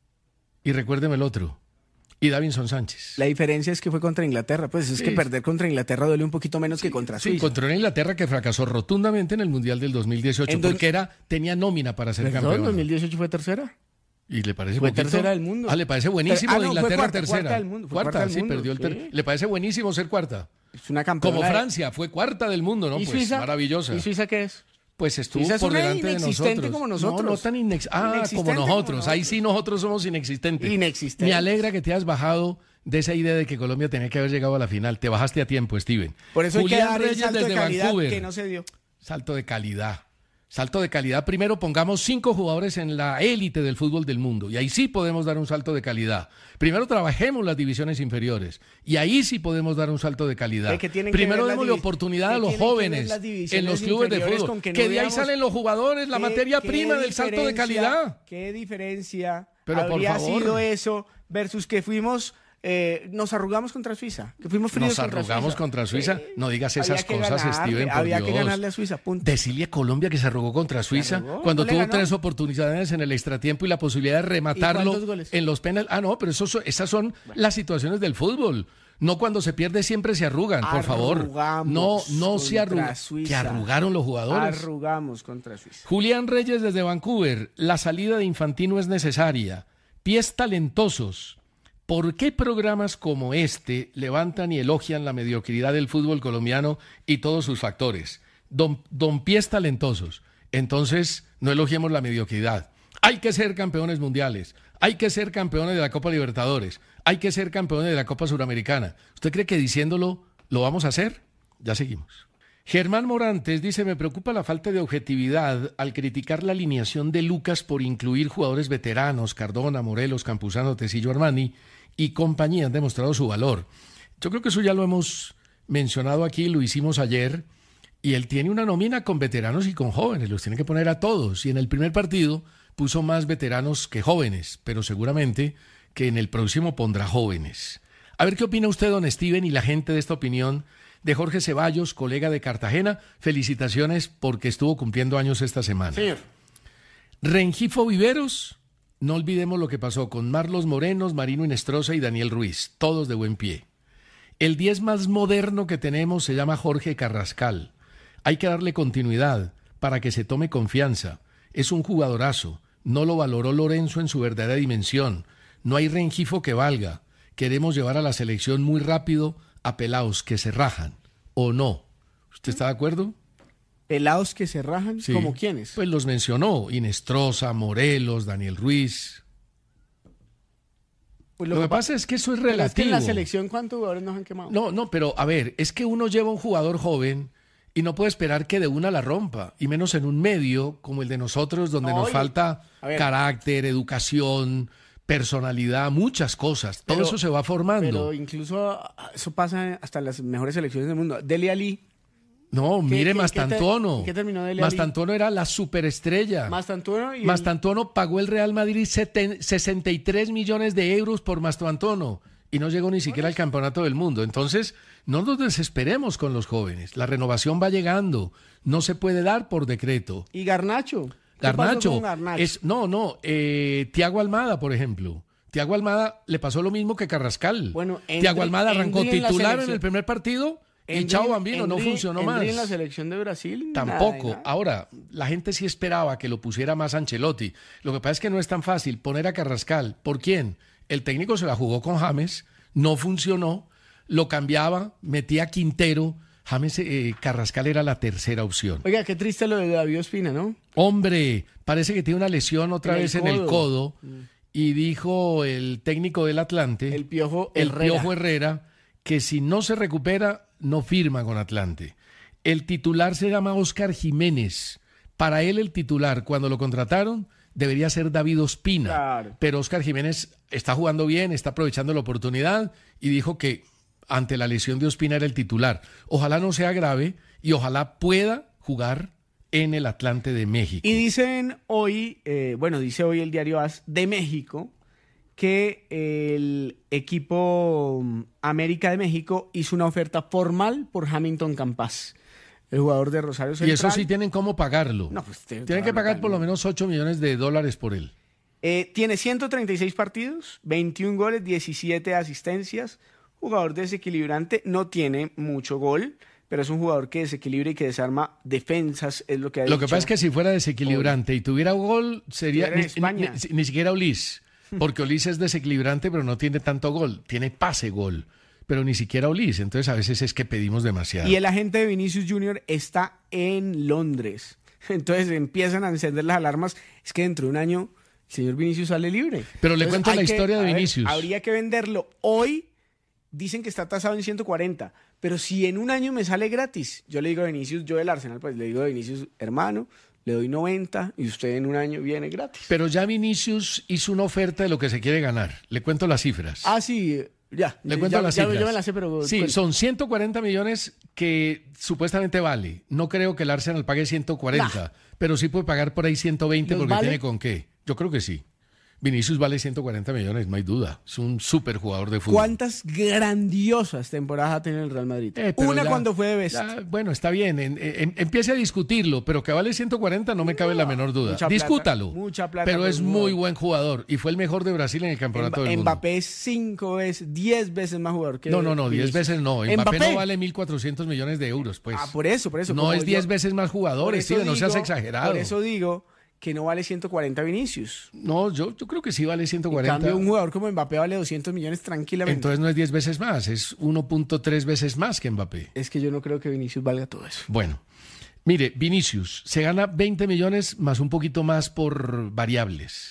y recuérdeme el otro. Y Davinson Sánchez. La diferencia es que fue contra Inglaterra. Pues es que perder contra Inglaterra duele un poquito menos que contra Suiza. Sí, contra una Inglaterra que fracasó rotundamente en el Mundial del 2018 porque tenía nómina para ser campeón. ¿En 2018 fue tercera? ¿Y le parece Fue tercera del mundo. Le parece buenísimo de Inglaterra cuarta, tercera. Cuarta del mundo. Cuarta, sí, perdió el ¿Le parece buenísimo ser cuarta? Es una campeona. Como Francia, fue cuarta del mundo, ¿no? ¿Y pues Suiza? Maravillosa. ¿Y Suiza qué es? Pues estuvo Suiza es por delante de nosotros. Como nosotros. No tan inexistente. Como nosotros. Ahí sí nosotros somos inexistentes. Me alegra que te hayas bajado de esa idea de que Colombia tenía que haber llegado a la final. Te bajaste a tiempo, Steven. Por eso Julián hay que dar Reyes el salto desde de calidad Vancouver. Que no se dio. Salto de calidad. Salto de calidad. Primero pongamos 5 jugadores en la élite del fútbol del mundo. Y ahí sí podemos dar un salto de calidad. Primero trabajemos las divisiones inferiores. Y ahí sí podemos dar un salto de calidad. Primero démosle oportunidad a los jóvenes en los clubes de fútbol. Que de ahí salen los jugadores, la materia prima del salto de calidad. ¿Qué diferencia habría sido eso versus que fuimos... nos arrugamos contra Suiza, que fuimos fríos contra Suiza. No digas esas cosas, Steven, por había Dios. que ganarle a Suiza, punto. Decirle a Colombia que se arrugó contra Suiza cuando tuvo 3 oportunidades en el extratiempo y la posibilidad de rematarlo en los penales. No, pero esas son las situaciones del fútbol. No cuando se pierde siempre se arrugan, por favor. No se arrugan. Que arrugaron los jugadores. Arrugamos contra Suiza. Julián Reyes desde Vancouver. La salida de Infantino es necesaria. Pies talentosos. ¿Por qué programas como este levantan y elogian la mediocridad del fútbol colombiano y todos sus factores? Don Pies talentosos. Entonces, no elogiemos la mediocridad. Hay que ser campeones mundiales. Hay que ser campeones de la Copa Libertadores. Hay que ser campeones de la Copa Suramericana. ¿Usted cree que diciéndolo lo vamos a hacer? Ya seguimos. Germán Morantes dice, me preocupa la falta de objetividad al criticar la alineación de Lucas por incluir jugadores veteranos, Cardona, Morelos, Campuzano, Tecillo, Armani y compañía han demostrado su valor. Yo creo que eso ya lo hemos mencionado aquí, lo hicimos ayer, y él tiene una nómina con veteranos y con jóvenes, los tiene que poner a todos, y en el primer partido puso más veteranos que jóvenes, pero seguramente que en el próximo pondrá jóvenes. A ver qué opina usted, don Steven, y la gente de esta opinión de Jorge Ceballos, colega de Cartagena. Felicitaciones porque estuvo cumpliendo años esta semana. Señor. Rengifo Viveros, no olvidemos lo que pasó con Marlos Morenos, Marino Inestrosa y Daniel Ruiz, todos de buen pie. El 10 más moderno que tenemos se llama Jorge Carrascal. Hay que darle continuidad para que se tome confianza. Es un jugadorazo. No lo valoró Lorenzo en su verdadera dimensión. No hay Rengifo que valga. Queremos llevar a la selección muy rápido a pelaos que se rajan, ¿o no? ¿Usted está de acuerdo? ¿Pelaos que se rajan? Sí. ¿Cómo quiénes? Pues los mencionó, Inestrosa, Morelos, Daniel Ruiz. Pues lo que pasa es que eso es relativo. Es que en la selección, ¿cuántos jugadores nos han quemado? No, pero a ver, es que uno lleva un jugador joven y no puede esperar que de una la rompa, y menos en un medio como el de nosotros, donde nos falta carácter, educación, personalidad, muchas cosas. Todo eso se va formando. Pero incluso eso pasa hasta en las mejores selecciones del mundo. Dele Alli. No, mire Mastantuono. ¿Qué terminó Dele Alli? Mastantuono era la superestrella. Mastantuono pagó el Real Madrid 63 millones de euros por Mastantuono y no llegó ni siquiera al campeonato del mundo. Entonces, no nos desesperemos con los jóvenes. La renovación va llegando. No se puede dar por decreto. ¿Y Garnacho? Garnacho. Thiago Almada, por ejemplo. Thiago Almada le pasó lo mismo que Carrascal. Bueno, Thiago Almada arrancó titular en el primer partido y chao bambino, no funcionó más. en la selección de Brasil? Tampoco. Nada. Ahora, la gente sí esperaba que lo pusiera más Ancelotti. Lo que pasa es que no es tan fácil poner a Carrascal. ¿Por quién? El técnico se la jugó con James, no funcionó, lo cambiaba, metía a Quintero. James Carrascal era la tercera opción. Oiga, qué triste lo de David Ospina, ¿no? Hombre, parece que tiene una lesión otra vez en el codo. Y dijo el técnico del Atlante, el Piojo Herrera, que si no se recupera, no firma con Atlante. El titular se llama Óscar Jiménez. Para él el titular, cuando lo contrataron, debería ser David Ospina. Claro. Pero Óscar Jiménez está jugando bien, está aprovechando la oportunidad y dijo que ante la lesión de Ospina era el titular. Ojalá no sea grave y ojalá pueda jugar en el Atlante de México. Y dicen hoy, dice hoy el diario AS de México, que el equipo América de México hizo una oferta formal por Hamilton Campas, el jugador de Rosario Central. Y eso sí tienen cómo pagarlo. No, pues, tienen que pagar por lo menos $8 millones por él. Tiene 136 partidos, 21 goles, 17 asistencias, jugador desequilibrante, no tiene mucho gol, pero es un jugador que desequilibra y que desarma defensas, es lo que ha dicho. Lo que pasa es que si fuera desequilibrante y tuviera gol, sería ni siquiera Ulis, porque Ulis es desequilibrante, pero no tiene tanto gol, tiene pase-gol, pero ni siquiera Ulis, entonces a veces es que pedimos demasiado. Y el agente de Vinicius Junior está en Londres, entonces empiezan a encender las alarmas, es que dentro de un año el señor Vinicius sale libre. Pero le cuento la historia de Vinicius. Habría que venderlo hoy. Dicen que está tasado en 140, pero si en un año me sale gratis, yo le digo a Vinicius, yo del Arsenal, pues le digo a Vinicius, hermano, le doy 90 y usted en un año viene gratis. Pero ya Vinicius hizo una oferta de lo que se quiere ganar. Le cuento las cifras. Ah, sí, ya. Le cuento las cifras. Yo me la sé, pero... Sí, cuento. Son 140 millones que supuestamente vale. No creo que el Arsenal pague 140, pero sí puede pagar por ahí 120 porque tiene con qué. Yo creo que sí. Vinicius vale 140 millones, no hay duda. Es un súper jugador de fútbol. ¿Cuántas grandiosas temporadas ha tenido el Real Madrid? Una cuando fue de Best. Bueno, está bien. Empiece a discutirlo, pero que vale 140 no me cabe la menor duda. Discútalo. Mucha plata. Pero es muy buen jugador y fue el mejor de Brasil en el campeonato del mundo. Mbappé es 5 veces, 10 veces más jugador que No, 10 veces no. Mbappé no vale 1.400 millones de euros, pues. Por eso. No es 10 veces más jugadores, tío, no seas exagerado. Por eso digo que no vale 140 Vinicius. No, yo creo que sí vale 140. En cambio, un jugador como Mbappé vale 200 millones tranquilamente. Entonces no es 10 veces más, es 1.3 veces más que Mbappé. Es que yo no creo que Vinicius valga todo eso. Bueno, mire, Vinicius se gana 20 millones más un poquito más por variables.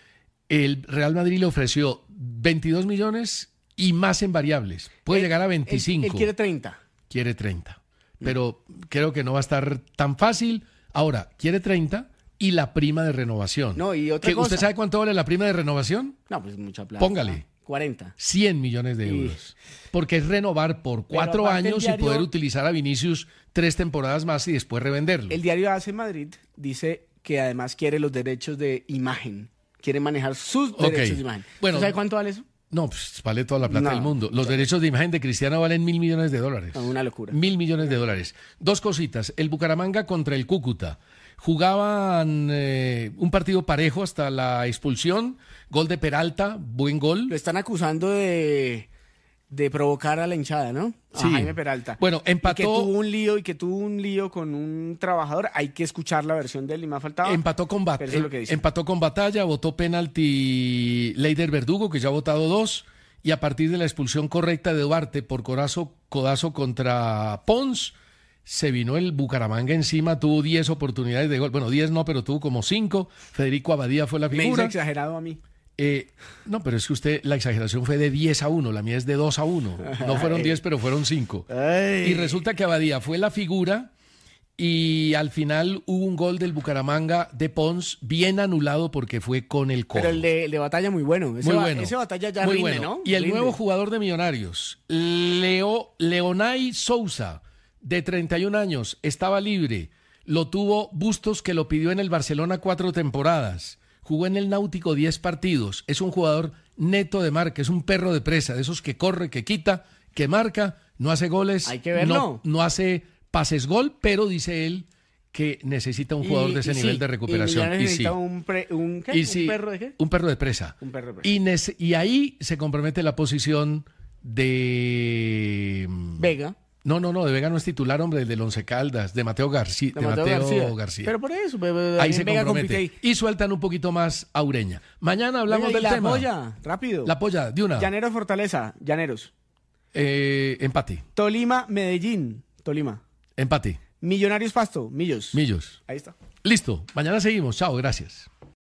El Real Madrid le ofreció 22 millones y más en variables. Puede llegar a 25. Él quiere 30. Quiere 30. Pero creo que no va a estar tan fácil. Ahora, quiere 30 y la prima de renovación. No, y otra cosa. ¿Usted sabe cuánto vale la prima de renovación? No, pues mucha plata. Póngale. 40. 100 millones de euros. Porque es renovar por 4 años y poder utilizar a Vinicius 3 temporadas más y después revenderlo. El diario AC Madrid dice que además quiere los derechos de imagen. Quiere manejar sus derechos de imagen. Bueno, ¿Sabe cuánto vale eso? No, pues vale toda la plata del mundo. Los derechos de imagen de Cristiano valen $1.000 millones. Una locura. $1.000 millones. Dos cositas. El Bucaramanga contra el Cúcuta. Jugaban un partido parejo hasta la expulsión. Gol de Peralta, buen gol. Lo están acusando de provocar a la hinchada, ¿no? Sí. A Jaime Peralta. Bueno, empató. Y que tuvo un lío con un trabajador. Hay que escuchar la versión de él y me ha faltado. Empató con Batalla, votó penalti Leider Verdugo, que ya ha votado 2. Y a partir de la expulsión correcta de Duarte por codazo contra Pons, se vino el Bucaramanga encima, tuvo 10 oportunidades de gol. Bueno, 10 no, pero tuvo como 5. Federico Abadía fue la figura. Me hizo exagerado a mí. No, pero es que la exageración fue de 10-1, la mía es de 2-1. No fueron 10, pero fueron 5. Y resulta que Abadía fue la figura y al final hubo un gol del Bucaramanga de Pons bien anulado porque fue con el codo. Pero el de Batalla muy bueno. Muy bueno. Ese Batalla ya muy rinde, bueno. ¿no? Y el Rinde. nuevo jugador de Millonarios, Leonay Sousa, de 31 años, estaba libre. Lo tuvo Bustos, que lo pidió en el Barcelona 4 temporadas. Jugó en el Náutico 10 partidos. Es un jugador neto de marca, es un perro de presa, de esos que corre, que quita, que marca, no hace goles. Hay que verlo. No hace pases gol, pero dice él que necesita un jugador de ese nivel de recuperación. Y necesita un perro de qué? Un perro de presa. Un perro de presa. Y ahí se compromete la posición de Vega. No, de Vega no es titular, hombre, del Once Caldas, de Mateo García. Pero por eso, ahí se Vega compromete. compite Y sueltan un poquito más a Ureña. Mañana hablamos del tema. La polla, rápido. La polla, de una. Llaneros Fortaleza, Llaneros. Empate. Tolima, Medellín, Tolima. Empate. Millonarios Pasto, Millos. Ahí está. Listo. Mañana seguimos. Chao, gracias.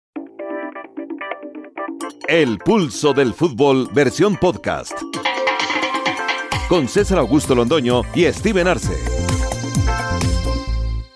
El pulso del fútbol versión podcast. Con César Augusto Londoño y Steven Arce.